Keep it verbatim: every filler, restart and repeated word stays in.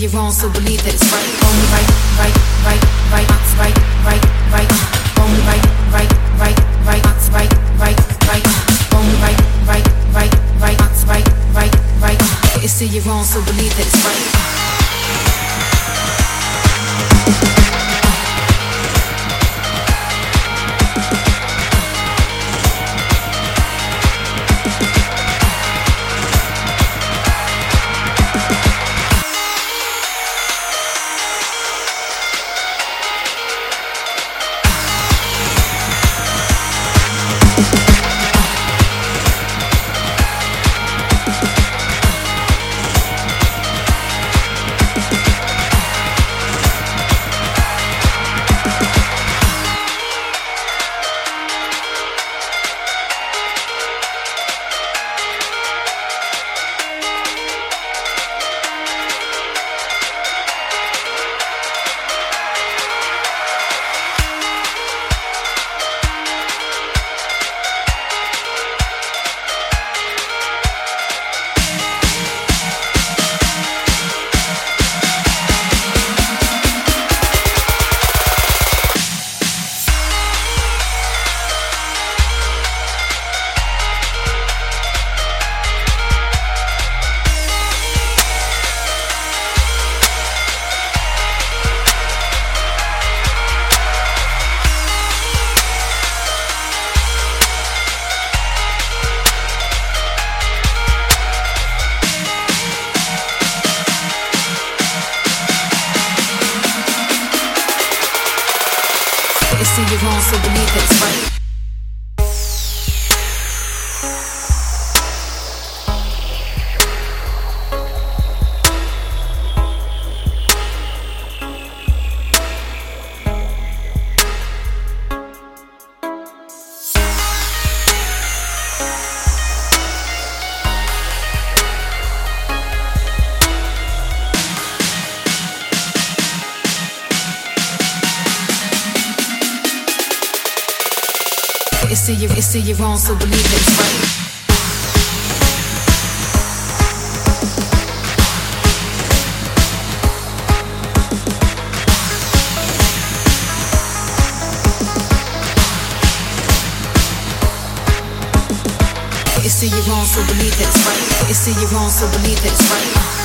you're wrong, so believe that it's right. Only right, right, right, right, right, right, right. Only right, right, right, right, right, right, right. Only right, right, right, right, right, right, right. It's still you're wrong, so believe that it's right. It's still you're wrong, so believe that it's right. It's still you're, it's still you're wrong, so believe that it's right. It's still you're wrong, so believe that it's right. It's still you're wrong, so believe that it's right.